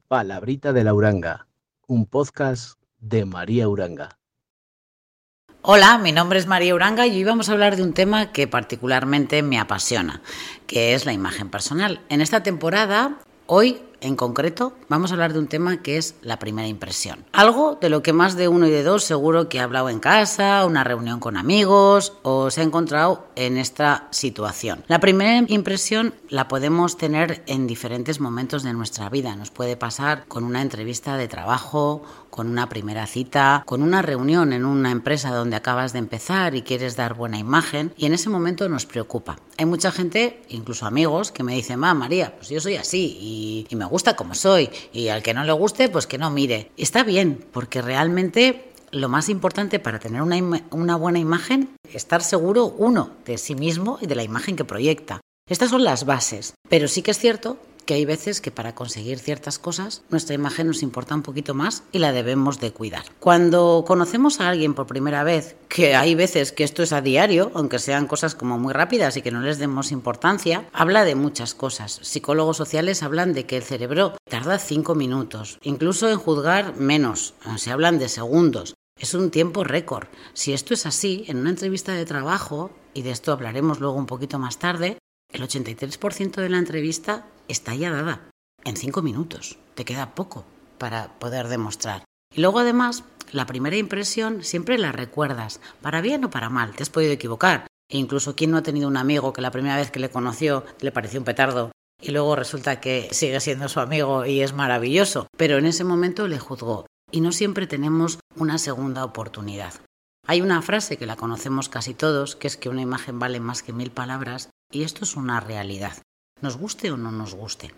Palabrita de la Uranga, un podcast de María Uranga. Hola, mi nombre es María Uranga y hoy vamos a hablar de un tema que particularmente me apasiona, que es la imagen personal. En esta temporada, hoy en concreto, vamos a hablar de un tema que es la primera impresión. Algo de lo que más de uno y de dos seguro que ha hablado en casa, una reunión con amigos o se ha encontrado en esta situación. La primera impresión la podemos tener en diferentes momentos de nuestra vida. Nos puede pasar con una entrevista de trabajo, con una primera cita, con una reunión en una empresa donde acabas de empezar y quieres dar buena imagen, y en ese momento nos preocupa. Hay mucha gente, incluso amigos, que me dicen: María, pues yo soy así y me gusta como soy, y al que no le guste, pues que no mire. Y está bien, porque realmente lo más importante para tener una buena imagen es estar seguro, uno, de sí mismo y de la imagen que proyecta. Estas son las bases, pero sí que es cierto que hay veces que para conseguir ciertas cosas nuestra imagen nos importa un poquito más y la debemos de cuidar. Cuando conocemos a alguien por primera vez, que hay veces que esto es a diario, aunque sean cosas como muy rápidas y que no les demos importancia, habla de muchas cosas. Psicólogos sociales hablan de que el cerebro tarda 5 minutos, incluso en juzgar menos, se hablan de segundos. Es un tiempo récord. Si esto es así, en una entrevista de trabajo, y de esto hablaremos luego un poquito más tarde, el 83% de la entrevista está ya dada en 5 minutos. Te queda poco para poder demostrar. Y luego además, la primera impresión siempre la recuerdas, para bien o para mal. Te has podido equivocar. E incluso ¿quién no ha tenido un amigo que la primera vez que le conoció le pareció un petardo y luego resulta que sigue siendo su amigo y es maravilloso? Pero en ese momento le juzgó. Y no siempre tenemos una segunda oportunidad. Hay una frase que la conocemos casi todos, que es que una imagen vale más que 1000 palabras, y esto es una realidad, nos guste o no nos guste.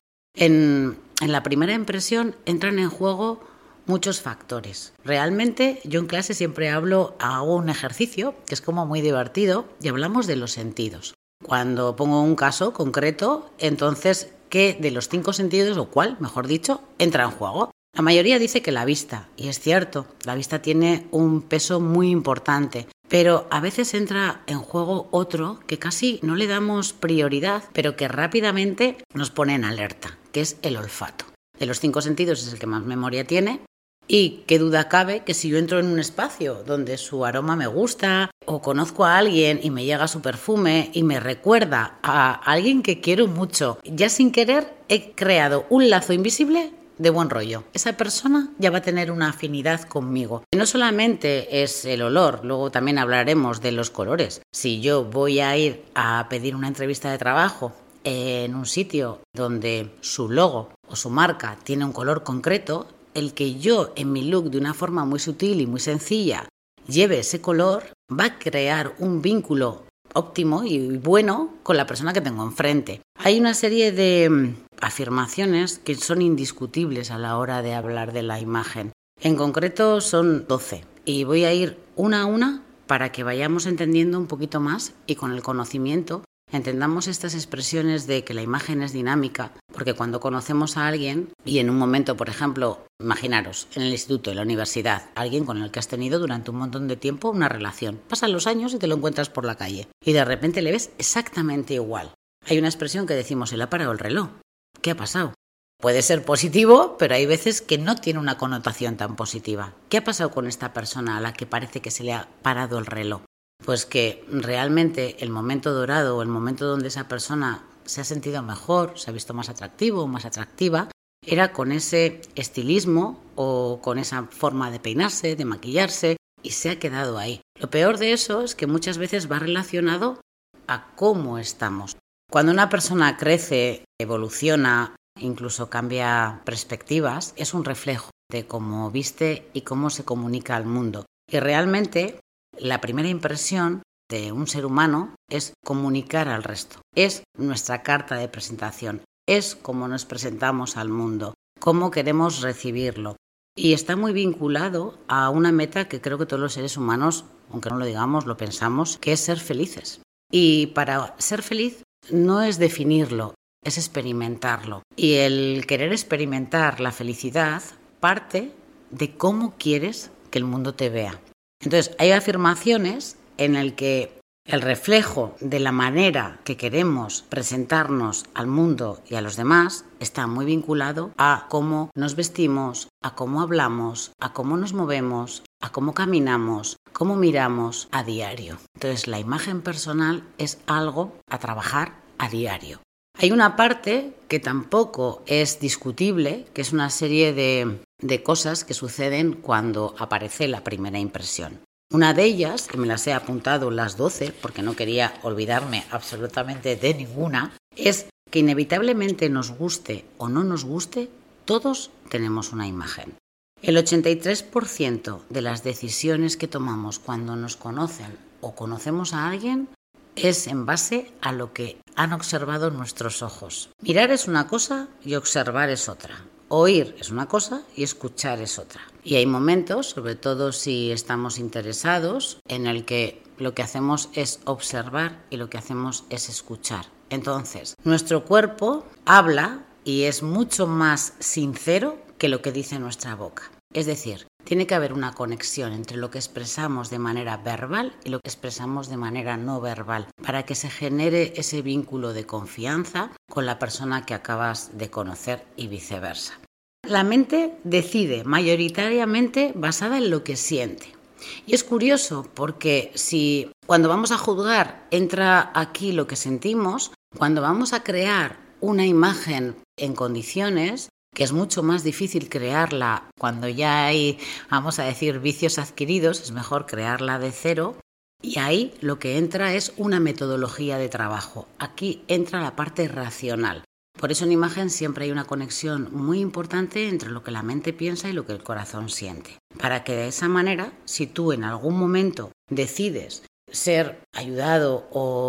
En la primera impresión entran en juego muchos factores. Realmente yo en clase siempre hago un ejercicio que es como muy divertido y hablamos de los sentidos. Cuando pongo un caso concreto, entonces, ¿qué de los 5 sentidos, o cuál, mejor dicho, entra en juego? La mayoría dice que la vista, y es cierto, la vista tiene un peso muy importante, pero a veces entra en juego otro que casi no le damos prioridad, pero que rápidamente nos pone en alerta, que es el olfato. De los 5 sentidos es el que más memoria tiene, y qué duda cabe que si yo entro en un espacio donde su aroma me gusta, o conozco a alguien y me llega su perfume y me recuerda a alguien que quiero mucho, ya sin querer he creado un lazo invisible de buen rollo. Esa persona ya va a tener una afinidad conmigo. Y no solamente es el olor, luego también hablaremos de los colores. Si yo voy a ir a pedir una entrevista de trabajo en un sitio donde su logo o su marca tiene un color concreto, el que yo en mi look de una forma muy sutil y muy sencilla lleve ese color va a crear un vínculo óptimo y bueno con la persona que tengo enfrente. Hay una serie de afirmaciones que son indiscutibles a la hora de hablar de la imagen. En concreto son 12 y voy a ir una a una para que vayamos entendiendo un poquito más y con el conocimiento entendamos estas expresiones de que la imagen es dinámica, porque cuando conocemos a alguien y en un momento, por ejemplo, imaginaros, en el instituto, en la universidad, alguien con el que has tenido durante un montón de tiempo una relación. Pasan los años y te lo encuentras por la calle y de repente le ves exactamente igual. Hay una expresión que decimos: se le ha parado el reloj. ¿Qué ha pasado? Puede ser positivo, pero hay veces que no tiene una connotación tan positiva. ¿Qué ha pasado con esta persona a la que parece que se le ha parado el reloj? Pues que realmente el momento dorado o el momento donde esa persona se ha sentido mejor, se ha visto más atractivo o más atractiva, era con ese estilismo o con esa forma de peinarse, de maquillarse, y se ha quedado ahí. Lo peor de eso es que muchas veces va relacionado a cómo estamos. Cuando una persona crece, evoluciona, incluso cambia perspectivas, es un reflejo de cómo viste y cómo se comunica al mundo. Y realmente la primera impresión de un ser humano es comunicar al resto. Es nuestra carta de presentación. Es cómo nos presentamos al mundo, cómo queremos recibirlo. Y está muy vinculado a una meta que creo que todos los seres humanos, aunque no lo digamos, lo pensamos, que es ser felices. Y para ser feliz no es definirlo, es experimentarlo. Y el querer experimentar la felicidad parte de cómo quieres que el mundo te vea. Entonces, hay afirmaciones en las que el reflejo de la manera que queremos presentarnos al mundo y a los demás está muy vinculado a cómo nos vestimos, a cómo hablamos, a cómo nos movemos, a cómo caminamos, cómo miramos a diario. Entonces, la imagen personal es algo a trabajar a diario. Hay una parte que tampoco es discutible, que es una serie de cosas que suceden cuando aparece la primera impresión. Una de ellas, que me las he apuntado las 12, porque no quería olvidarme absolutamente de ninguna, es que inevitablemente nos guste o no nos guste, todos tenemos una imagen. El 83% de las decisiones que tomamos cuando nos conocen o conocemos a alguien es en base a lo que han observado nuestros ojos. Mirar es una cosa y observar es otra. Oír es una cosa y escuchar es otra. Y hay momentos, sobre todo si estamos interesados, en el que lo que hacemos es observar y lo que hacemos es escuchar. Entonces, nuestro cuerpo habla y es mucho más sincero que lo que dice nuestra boca. Es decir, tiene que haber una conexión entre lo que expresamos de manera verbal y lo que expresamos de manera no verbal para que se genere ese vínculo de confianza con la persona que acabas de conocer y viceversa. La mente decide mayoritariamente basada en lo que siente. Y es curioso porque si cuando vamos a juzgar entra aquí lo que sentimos, cuando vamos a crear una imagen en condiciones, que es mucho más difícil crearla cuando ya hay, vamos a decir, vicios adquiridos, es mejor crearla de cero. Y ahí lo que entra es una metodología de trabajo. Aquí entra la parte racional. Por eso en imagen siempre hay una conexión muy importante entre lo que la mente piensa y lo que el corazón siente. Para que de esa manera, si tú en algún momento decides ser ayudado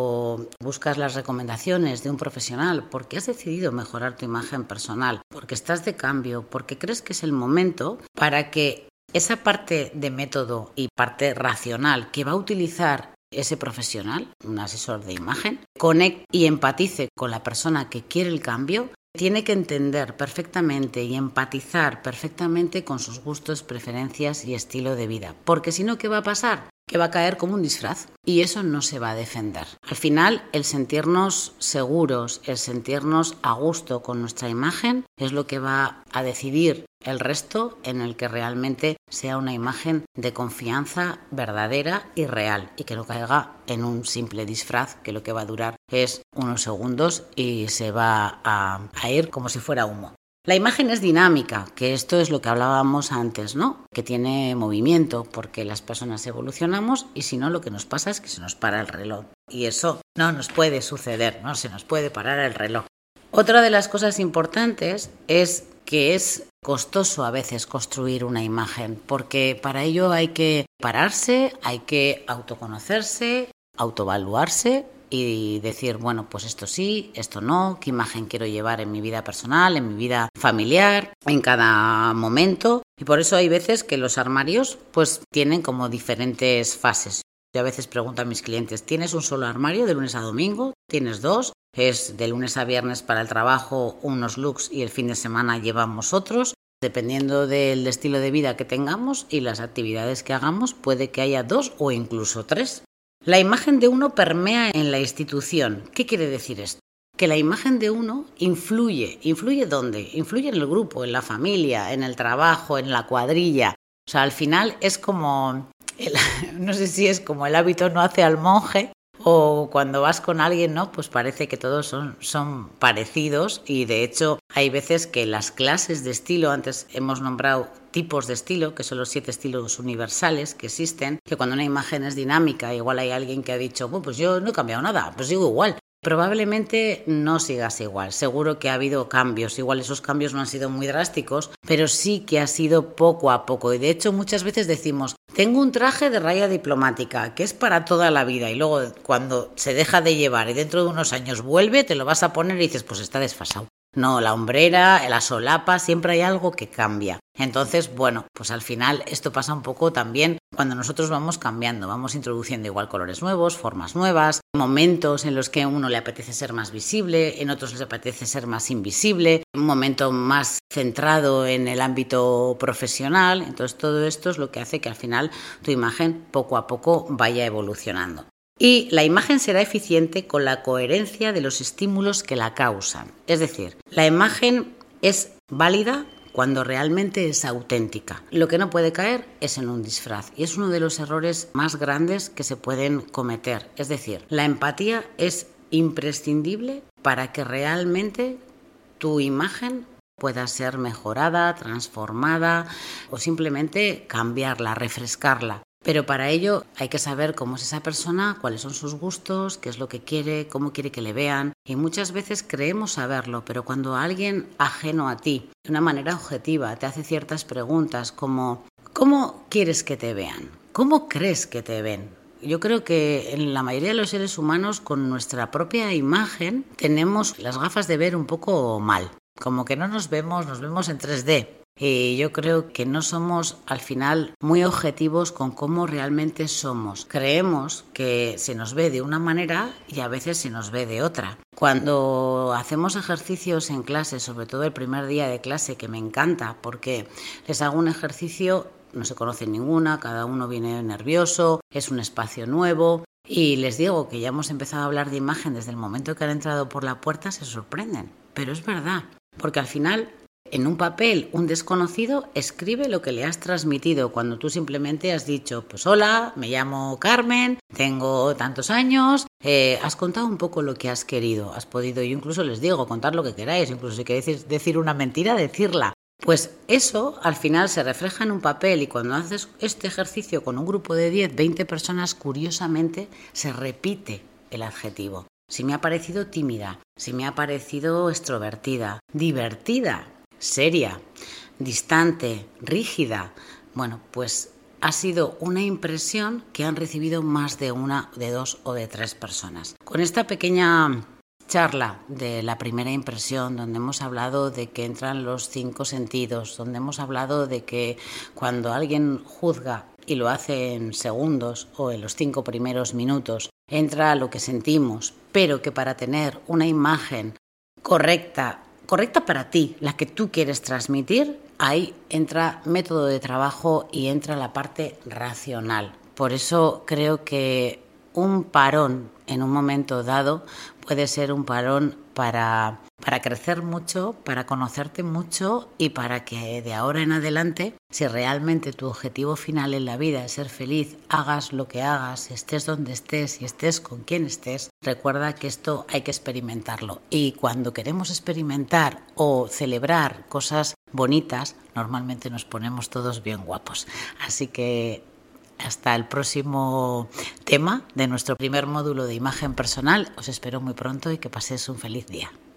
o buscas las recomendaciones de un profesional porque has decidido mejorar tu imagen personal, porque estás de cambio, porque crees que es el momento para que esa parte de método y parte racional que va a utilizar ese profesional, un asesor de imagen, conecte y empatice con la persona que quiere el cambio, tiene que entender perfectamente y empatizar perfectamente con sus gustos, preferencias y estilo de vida. Porque si no, ¿qué va a pasar? Que va a caer como un disfraz y eso no se va a defender. Al final, el sentirnos seguros, el sentirnos a gusto con nuestra imagen es lo que va a decidir el resto en el que realmente sea una imagen de confianza verdadera y real y que no caiga en un simple disfraz que lo que va a durar es unos segundos y se va a ir como si fuera humo. La imagen es dinámica, que esto es lo que hablábamos antes, ¿no? Que tiene movimiento porque las personas evolucionamos y si no lo que nos pasa es que se nos para el reloj. Y eso no nos puede suceder, no se nos puede parar el reloj. Otra de las cosas importantes es que es costoso a veces construir una imagen porque para ello hay que pararse, hay que autoconocerse, autoevaluarse y decir, bueno, pues esto sí, esto no, qué imagen quiero llevar en mi vida personal, en mi vida familiar, en cada momento. Y por eso hay veces que los armarios pues tienen como diferentes fases. Yo a veces pregunto a mis clientes, ¿tienes un solo armario de lunes a domingo? ¿Tienes dos? ¿Es de lunes a viernes para el trabajo unos looks y el fin de semana llevamos otros? Dependiendo del estilo de vida que tengamos y las actividades que hagamos, puede que haya dos o incluso tres. La imagen de uno permea en la institución. ¿Qué quiere decir esto? Que la imagen de uno influye. ¿Influye dónde? Influye en el grupo, en la familia, en el trabajo, en la cuadrilla. O sea, al final es como, no sé si es como el hábito no hace al monje o cuando vas con alguien, ¿no? Pues parece que todos son parecidos y de hecho hay veces que las clases de estilo, antes hemos nombrado tipos de estilo, que son los 7 estilos universales que existen, que cuando una imagen es dinámica, igual hay alguien que ha dicho, bueno, pues yo no he cambiado nada, pues sigo igual. Probablemente no sigas igual, seguro que ha habido cambios, igual esos cambios no han sido muy drásticos, pero sí que ha sido poco a poco y de hecho muchas veces decimos, tengo un traje de raya diplomática que es para toda la vida y luego cuando se deja de llevar y dentro de unos años vuelve, te lo vas a poner y dices, pues está desfasado. No, la hombrera, la solapa, siempre hay algo que cambia. Entonces, bueno, pues al final esto pasa un poco también cuando nosotros vamos cambiando, vamos introduciendo igual colores nuevos, formas nuevas, momentos en los que a uno le apetece ser más visible, en otros les apetece ser más invisible, un momento más centrado en el ámbito profesional. Entonces todo esto es lo que hace que al final tu imagen poco a poco vaya evolucionando. Y la imagen será eficiente con la coherencia de los estímulos que la causan. Es decir, la imagen es válida cuando realmente es auténtica. Lo que no puede caer es en un disfraz, y es uno de los errores más grandes que se pueden cometer. Es decir, la empatía es imprescindible para que realmente tu imagen pueda ser mejorada, transformada o simplemente cambiarla, refrescarla. Pero para ello hay que saber cómo es esa persona, cuáles son sus gustos, qué es lo que quiere, cómo quiere que le vean. Y muchas veces creemos saberlo, pero cuando alguien ajeno a ti, de una manera objetiva, te hace ciertas preguntas como ¿cómo quieres que te vean? ¿Cómo crees que te ven? Yo creo que en la mayoría de los seres humanos, con nuestra propia imagen, tenemos las gafas de ver un poco mal. Como que no nos vemos en 3D. Y yo creo que no somos al final muy objetivos con cómo realmente somos. Creemos que se nos ve de una manera y a veces se nos ve de otra. Cuando hacemos ejercicios en clase, sobre todo el primer día de clase, que me encanta porque les hago un ejercicio, no se conoce ninguna, cada uno viene nervioso, es un espacio nuevo. Y les digo que ya hemos empezado a hablar de imagen desde el momento que han entrado por la puerta, se sorprenden. Pero es verdad, porque al final en un papel un desconocido escribe lo que le has transmitido cuando tú simplemente has dicho, pues hola, me llamo Carmen, tengo tantos años, has contado un poco lo que has querido, has podido, yo incluso les digo, contar lo que queráis, incluso si queréis decir una mentira, decirla. Pues eso al final se refleja en un papel y cuando haces este ejercicio con un grupo de 10, 20 personas, curiosamente se repite el adjetivo. Si me ha parecido tímida, si me ha parecido extrovertida, divertida, seria, distante, rígida, bueno, pues ha sido una impresión que han recibido más de una, de dos o de tres personas. Con esta pequeña charla de la primera impresión, donde hemos hablado de que entran los 5 sentidos, donde hemos hablado de que cuando alguien juzga y lo hace en segundos o en los 5 primeros minutos, entra lo que sentimos, pero que para tener una imagen correcta para ti, la que tú quieres transmitir, ahí entra método de trabajo y entra la parte racional. Por eso creo que un parón en un momento dado puede ser un parón para crecer mucho, para conocerte mucho y para que de ahora en adelante, si realmente tu objetivo final en la vida es ser feliz, hagas lo que hagas, estés donde estés y estés con quien estés, recuerda que esto hay que experimentarlo. Y cuando queremos experimentar o celebrar cosas bonitas, normalmente nos ponemos todos bien guapos. Así que hasta el próximo tema de nuestro primer módulo de imagen personal. Os espero muy pronto y que paséis un feliz día.